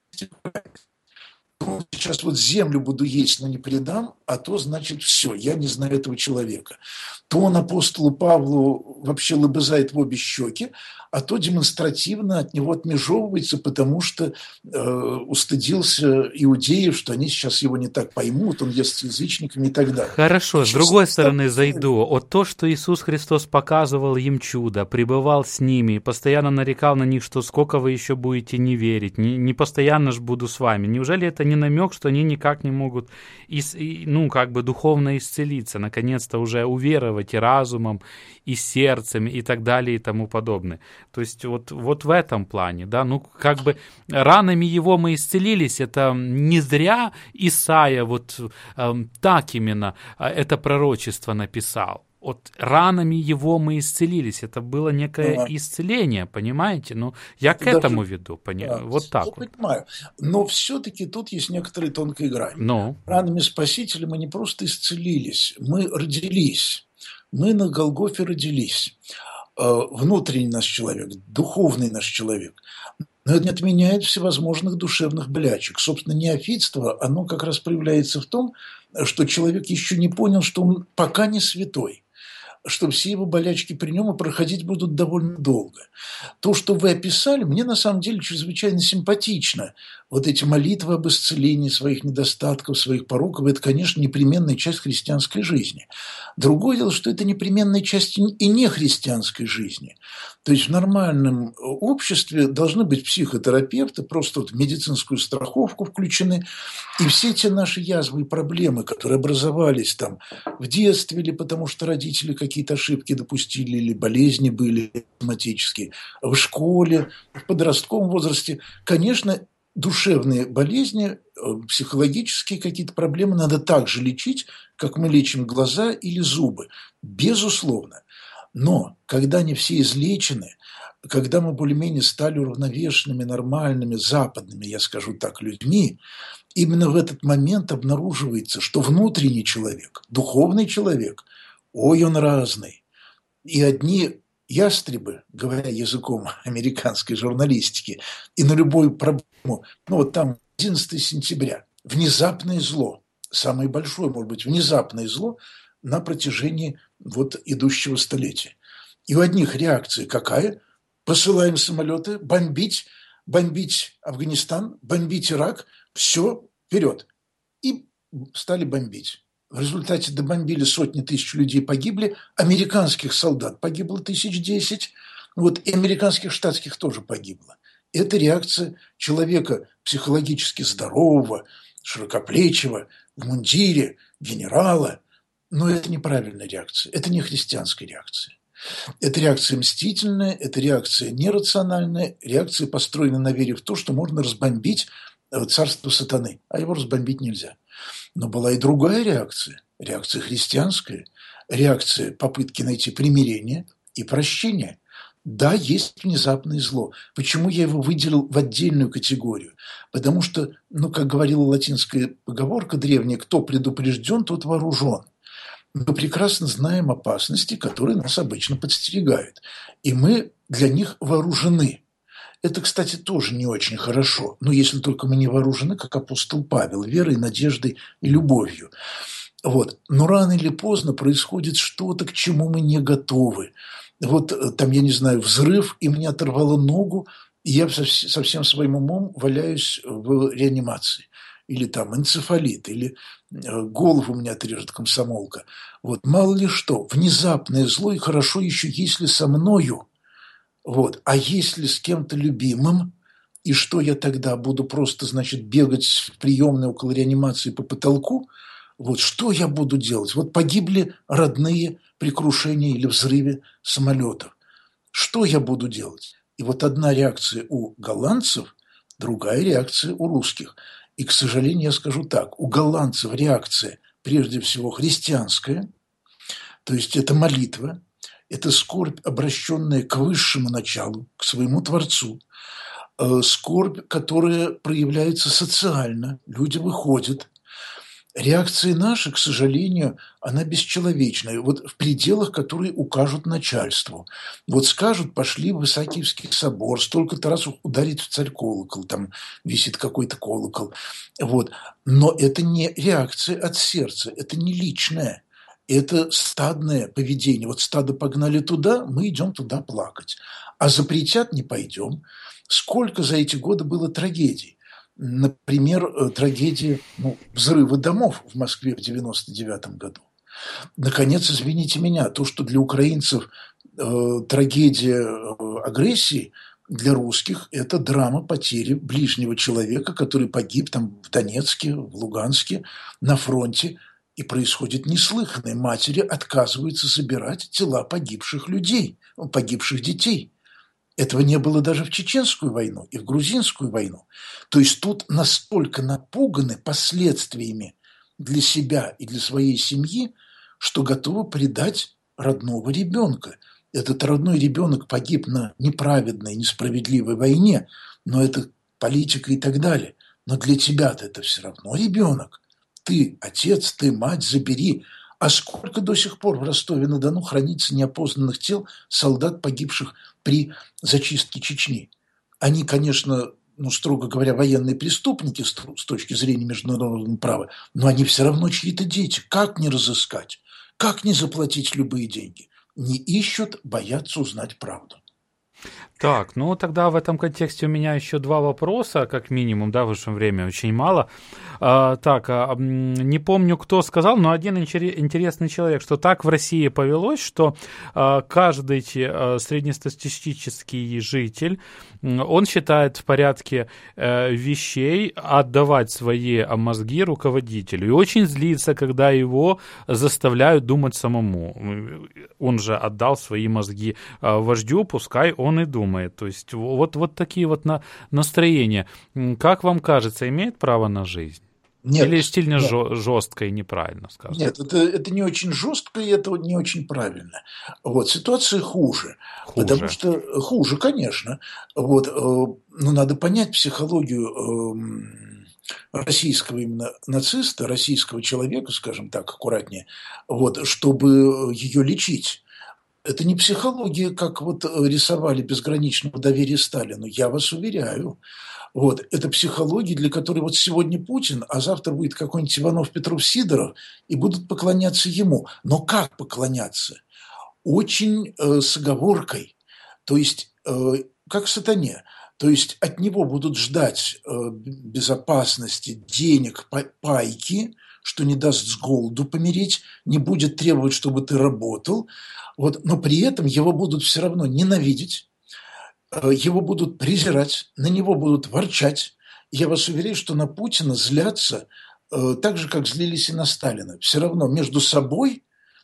Сейчас вот землю буду есть, но не предам, а то, значит, все, я не знаю этого человека. То он апостолу Павлу вообще лобызает в обе щеки, а то демонстративно от него отмежевывается, потому что э, устыдился иудеев, что они сейчас его не так поймут, он ест с язычниками и так далее. Хорошо, с другой стороны зайду. Вот то, что Иисус Христос показывал им чудо, пребывал с ними, постоянно нарекал на них, что сколько вы еще будете не верить, не, не постоянно же буду с вами. Неужели это не намек, что они никак не могут, ис, ну, как бы духовно исцелиться, наконец-то уже уверовать и разумом, и сердцем, и так далее, и тому подобное. То есть вот, вот в этом плане, да, ну, как бы ранами его мы исцелились, это не зря Исаия вот э, так именно э, это пророчество написал. Вот ранами его мы исцелились, это было некое ага. исцеление, понимаете? Ну, я к Даже, этому веду, пони... да, вот так я вот. Понимаю, но все-таки тут есть некоторая тонкая грань. Но. Ранами Спасителя мы не просто исцелились, мы родились, мы на Голгофе родились. Внутренний наш человек, духовный наш человек. Но это не отменяет всевозможных душевных болячек. Собственно, неофитство, оно как раз проявляется в том, что человек еще не понял, что он пока не святой, что все его болячки при нем и проходить будут довольно долго. То, что вы описали, мне на самом деле чрезвычайно симпатично. Вот эти молитвы об исцелении своих недостатков, своих пороков – это, конечно, непременная часть христианской жизни. Другое дело, что это непременная часть и нехристианской жизни. То есть в нормальном обществе должны быть психотерапевты, просто вот в медицинскую страховку включены, и все те наши язвы и проблемы, которые образовались там в детстве, или потому что родители какие-то ошибки допустили, или болезни были соматические, в школе, в подростковом возрасте, конечно, душевные болезни, психологические какие-то проблемы надо так же лечить, как мы лечим глаза или зубы. Безусловно. Но когда они все излечены, когда мы более-менее стали уравновешенными, нормальными, западными, я скажу так, людьми, именно в этот момент обнаруживается, что внутренний человек, духовный человек, ой, он разный. И одни ястребы, говоря языком американской журналистики, и на любую проблему, ну вот там одиннадцатого сентября, внезапное зло, самое большое, может быть, внезапное зло на протяжении вот идущего столетия. И у одних реакция какая? Посылаем самолеты бомбить, бомбить Афганистан, бомбить Ирак, все, вперед. И стали бомбить. В результате добомбили сотни тысяч людей, погибли. Американских солдат погибло тысяч десять. Вот, и американских штатских тоже погибло. Это реакция человека психологически здорового, широкоплечего, в мундире, генерала. Но это неправильная реакция. Это не христианская реакция. Это реакция мстительная, это реакция нерациональная, реакция, построенная на вере в то, что можно разбомбить царство сатаны, а его разбомбить нельзя. Но была и другая реакция, реакция христианская, реакция попытки найти примирение и прощение. Да, есть внезапное зло. Почему я его выделил в отдельную категорию? Потому что, ну, как говорила латинская поговорка древняя, кто предупрежден, тот вооружен. Мы прекрасно знаем опасности, которые нас обычно подстерегают. И мы для них вооружены. Это, кстати, тоже не очень хорошо. Но если только мы не вооружены, как апостол Павел, верой, надеждой и любовью. Вот. Но рано или поздно происходит что-то, к чему мы не готовы. Вот там, я не знаю, взрыв, и мне оторвало ногу, и я со всем своим умом валяюсь в реанимации. Или там энцефалит, или голову у меня отрежет комсомолка. Вот, мало ли что, внезапное зло, и хорошо еще, если со мною. Вот. А если с кем-то любимым, и что я тогда буду просто, значит, бегать в приемной около реанимации по потолку? Вот что я буду делать? Вот погибли родные при крушении или взрыве самолетов. Что я буду делать? И вот одна реакция у голландцев, другая реакция у русских. И, к сожалению, я скажу так, у голландцев реакция прежде всего христианская, то есть это молитва, это скорбь, обращенная к высшему началу, к своему Творцу, скорбь, которая проявляется социально, люди выходят. Реакция наша, к сожалению, она бесчеловечная, вот в пределах, которые укажут начальству. Вот скажут, пошли в Исаакиевский собор, столько-то раз ударить в царь колокол, там висит какой-то колокол. Вот. Но это не реакция от сердца, это не личное, это стадное поведение. Вот стадо погнали туда, мы идем туда плакать. А запретят – не пойдем. Сколько за эти годы было трагедий. Например, трагедия ну, взрыва домов в Москве в девяносто девятом году. Наконец, извините меня, то, что для украинцев э, трагедия э, агрессии, для русских это драма потери ближнего человека, который погиб там в Донецке, в Луганске, на фронте. И происходит неслыханное. Матери отказываются забирать тела погибших людей, погибших детей. Этого не было даже в Чеченскую войну и в Грузинскую войну. То есть тут настолько напуганы последствиями для себя и для своей семьи, что готовы предать родного ребенка. Этот родной ребенок погиб на неправедной, несправедливой войне, но это политика и так далее. Но для тебя-то это все равно ребенок. Ты отец, ты мать, забери. А сколько до сих пор в Ростове-на-Дону хранится неопознанных тел солдат, погибших при зачистке Чечни? Они, конечно, ну, строго говоря, военные преступники с точки зрения международного права, но они все равно чьи-то дети. Как не разыскать? Как не заплатить любые деньги? Не ищут, боятся узнать правду. Так, ну тогда в этом контексте у меня еще два вопроса, как минимум, да, в высшее время очень мало. А, так, а, не помню, кто сказал, но один интересный человек, что так в России повелось, что а, каждый а, среднестатистический житель, он считает в порядке а, вещей отдавать свои мозги руководителю. И очень злится, когда его заставляют думать самому. Он же отдал свои мозги а, вождю, пускай он и думает. То есть вот, вот такие вот на, настроения. Как вам кажется, имеет право на жизнь? Нет, Или сильно нет. жё- жестко и неправильно сказано? Нет, это, это не очень жестко, и это не очень правильно. Вот, ситуация хуже. Потому Хуже. что хуже, конечно. Вот, э, но надо понять психологию э, российского именно нациста, российского человека, скажем так, аккуратнее, вот, чтобы ее лечить. Это не психология, как вот рисовали безграничного доверия Сталину, я вас уверяю. Вот. Это психология, для которой вот сегодня Путин, а завтра будет какой-нибудь Иванов, Петров, Сидоров, и будут поклоняться ему. Но как поклоняться? Очень э, с оговоркой. То есть, э, как сатане. То есть, от него будут ждать э, безопасности, денег, пайки, что не даст с голоду помереть, не будет требовать, чтобы ты работал. Вот, но при этом его будут все равно ненавидеть, его будут презирать, на него будут ворчать. Я вас уверяю, что на Путина злятся так же, как злились и на Сталина. Все равно между собой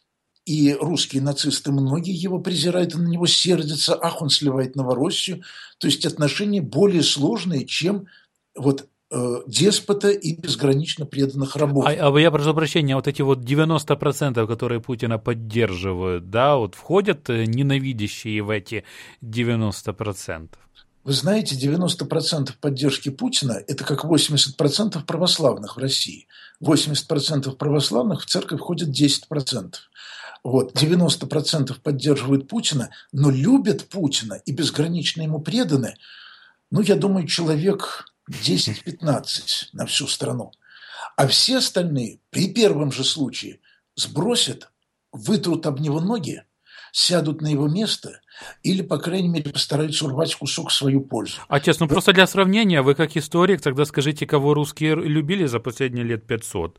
и русские нацисты, многие его презирают и на него сердятся, ах, он сливает Новороссию. То есть отношения более сложные, чем вот деспота и безгранично преданных рабов. А, а я прошу прощения, вот эти вот девяносто процентов, которые Путина поддерживают, да, вот входят ненавидящие в эти девяносто процентов? Вы знаете, девяносто процентов поддержки Путина – это как восемьдесят процентов православных в России. восемьдесят процентов православных, в церковь входит десять процентов. Вот, девяносто процентов поддерживают Путина, но любят Путина и безгранично ему преданы, ну, я думаю, человек десять-пятнадцать на всю страну. А все остальные при первом же случае сбросят, вытрут об него ноги, сядут на его место или, по крайней мере, постараются урвать кусок в свою пользу. Отец, ну просто для сравнения, вы как историк, тогда скажите, кого русские любили за последние лет пятьсот?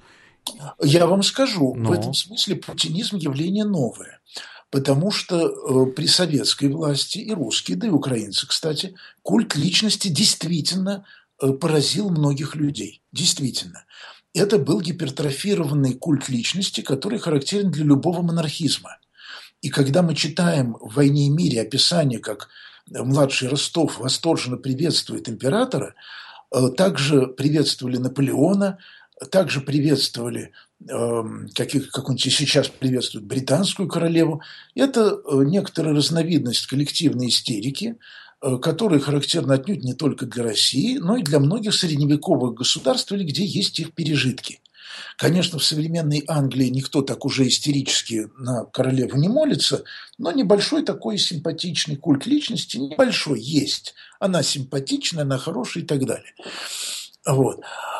Я вам скажу, Но... в этом смысле путинизм явление новое. Потому что э, при советской власти и русские, да и украинцы, кстати, культ личности действительно э, поразил многих людей. Действительно. Это был гипертрофированный культ личности, который характерен для любого монархизма. И когда мы читаем в «Войне и мире» описание, как младший Ростов восторженно приветствует императора, э, также приветствовали Наполеона, также приветствовали, э, каких, какую-нибудь сейчас приветствуют британскую королеву. Это некоторая разновидность коллективной истерики, э, которая характерна отнюдь не только для России, но и для многих средневековых государств, или где есть их пережитки. Конечно, в современной Англии никто так уже истерически на королеву не молится, но небольшой такой симпатичный культ личности, небольшой есть. Она симпатичная, она хорошая и так далее. Вот.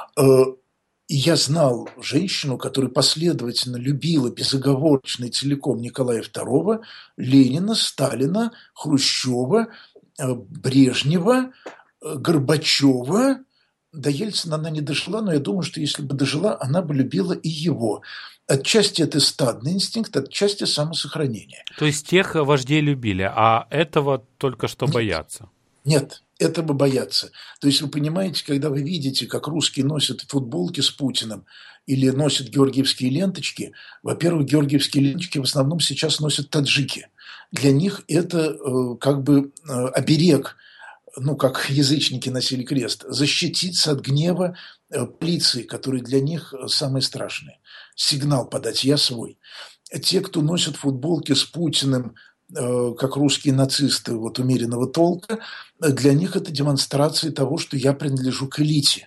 И я знал женщину, которая последовательно любила безоговорочно и целиком Николая второго, Ленина, Сталина, Хрущева, Брежнева, Горбачева. До Ельцина она не дожила, но я думаю, что если бы дожила, она бы любила и его. Отчасти это стадный инстинкт, отчасти самосохранение. То есть тех вождей любили, а этого только что Нет. боятся? Нет, этого боятся. То есть вы понимаете, когда вы видите, как русские носят футболки с Путиным или носят георгиевские ленточки, во-первых, георгиевские ленточки в основном сейчас носят таджики. Для них это э, как бы э, оберег, ну, как язычники носили крест, защититься от гнева э, полиции, который для них самый страшный. Сигнал подать «я свой». Те, кто носят футболки с Путиным, как русские нацисты вот, умеренного толка, для них это демонстрация того, что я принадлежу к элите.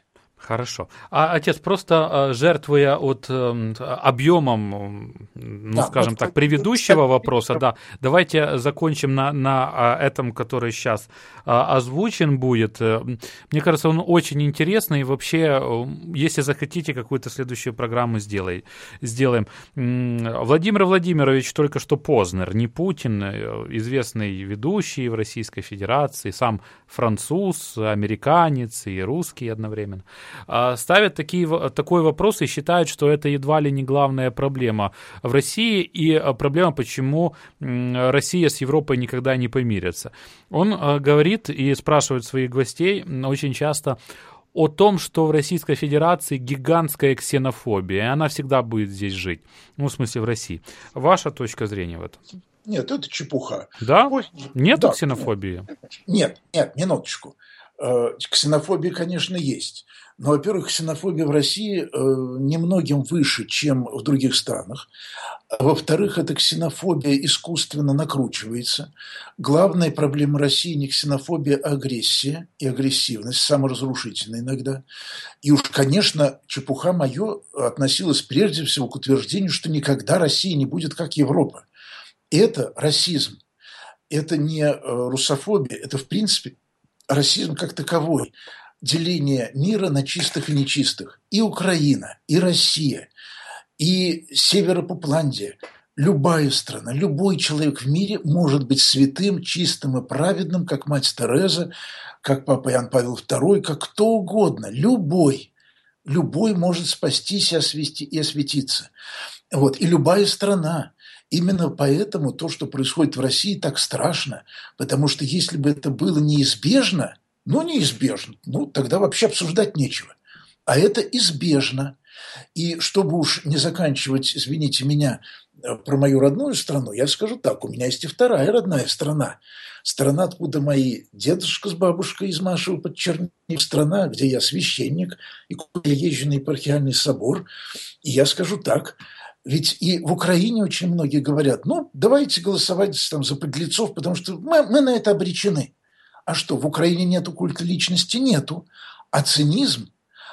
Хорошо. А отец, просто жертвуя от э, объемом, ну, да, скажем вот, так, предыдущего вопроса, да, давайте закончим на, на этом, который сейчас озвучен будет. Мне кажется, он очень интересный, и вообще, если захотите, какую-то следующую программу сделай, сделаем. Владимир Владимирович только что Познер, не Путин, известный ведущий в Российской Федерации, сам француз, американец и русский одновременно, ставят такие, такой вопрос и считают, что это едва ли не главная проблема в России и проблема, почему Россия с Европой никогда не помирятся. Он говорит и спрашивает своих гостей очень часто о том, что в Российской Федерации гигантская ксенофобия, и она всегда будет здесь жить. Ну, в смысле, в России. Ваша точка зрения в этом? Нет, это чепуха. Да? Нету да, ксенофобии? Нет, нет, минуточку. Ксенофобия, конечно, есть. Но, во-первых, ксенофобия в России немногим выше, чем в других странах. Во-вторых, эта ксенофобия искусственно накручивается. Главная проблема России не ксенофобия, а агрессия и агрессивность, саморазрушительная иногда. И уж, конечно, чепуха моё относилась прежде всего к утверждению, что никогда Россия не будет как Европа. Это расизм. Это не русофобия, это, в принципе, расизм как таковой. Деление мира на чистых и нечистых. И Украина, и Россия, и Северопопландия. Любая страна, любой человек в мире может быть святым, чистым и праведным, как мать Тереза, как папа Иоанн Павел второй, как кто угодно. Любой. Любой может спастись и осветиться. Вот. И любая страна. Именно поэтому то, что происходит в России, так страшно. Потому что если бы это было неизбежно, ну, неизбежно, ну, тогда вообще обсуждать нечего. А это избежно. И чтобы уж не заканчивать, извините меня, про мою родную страну, я скажу так, у меня есть и вторая родная страна. Страна, откуда мои дедушка с бабушкой из Машева под Черниговым, страна, где я священник, и куда я езжу на епархиальный собор. И я скажу так, ведь и в Украине очень многие говорят, ну, давайте голосовать там, за подлецов, потому что мы, мы на это обречены. А что, в Украине нету культа личности? Нету. А цинизм,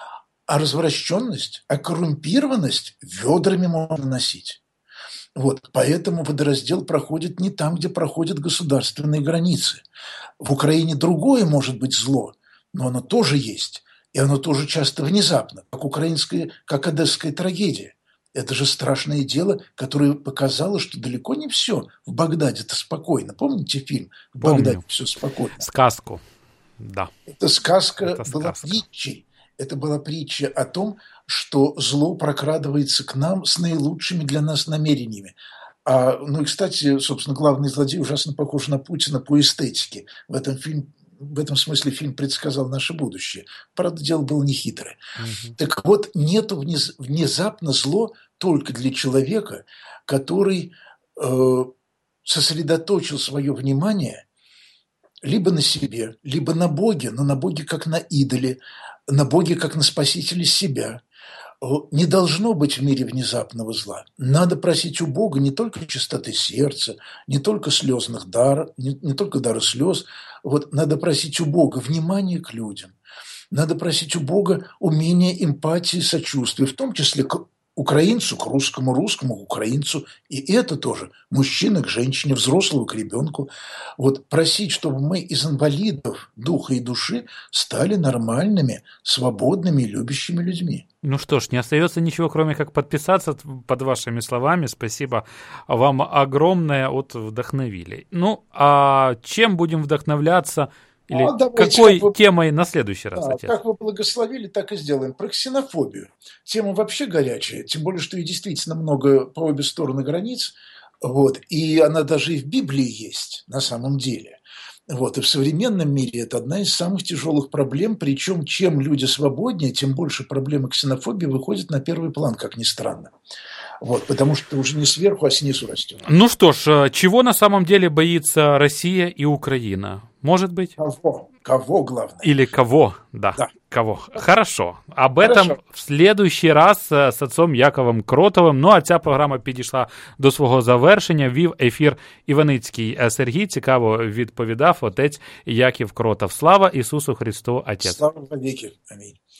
а развращенность, а коррумпированность ведрами можно носить. Вот. Поэтому водораздел проходит не там, где проходят государственные границы. В Украине другое может быть зло, но оно тоже есть. И оно тоже часто внезапно, как украинская, как одесская трагедия. Это же страшное дело, которое показало, что далеко не все в Багдаде-то спокойно. Помните фильм «В Помню. Багдаде все спокойно»? Сказку, да. Эта сказка Это была сказка. притчей. Это была притча о том, что зло прокрадывается к нам с наилучшими для нас намерениями. А, ну и, кстати, собственно, главный злодей ужасно похож на Путина по эстетике. В этом фильме В этом смысле фильм предсказал наше будущее. Правда, дело было нехитрое. Угу. Так вот, нету внез, внезапно зло только для человека, который э, сосредоточил свое внимание либо на себе, либо на Боге, но на Боге как на идоле, на Боге как на спасителе себя. Не должно быть в мире внезапного зла. Надо просить у Бога не только чистоты сердца, не только слезных дар, не, не только дара слез. Вот надо просить у Бога внимания к людям. Надо просить у Бога умения эмпатии, сочувствия, в том числе к украинцу, к русскому, русскому, к украинцу. И это тоже. Мужчина к женщине, взрослого к ребенку. Вот просить, чтобы мы из инвалидов духа и души стали нормальными, свободными и любящими людьми. Ну что ж, не остается ничего, кроме как подписаться под вашими словами. Спасибо вам огромное, вот вдохновили. Ну, а чем будем вдохновляться? Или а, давайте, какой как вы, темой на следующий раз? Да, как вы благословили, так и сделаем. Про ксенофобию. Тема вообще горячая, тем более, что и действительно много по обе стороны границ. Вот, и она даже и в Библии есть на самом деле. Вот, и в современном мире это одна из самых тяжелых проблем, причем чем люди свободнее, тем больше проблемы ксенофобии выходит на первый план, как ни странно. Вот, потому что уже не сверху, а снизу растет. Ну что ж, чего на самом деле боится Россия и Украина? Может быть? Кого? Кого, главное? Или кого, да, да. Кого. Хорошо. Об этом Хорошо. В следующий раз з отцом Яковом Кротовим. Ну, а ця програма підійшла до свого завершення. Вів ефір Іваницький Сергій. Цікаво відповідав отець Яків Кротов. Слава Ісусу Христу, Отець. Слава віки. Амінь.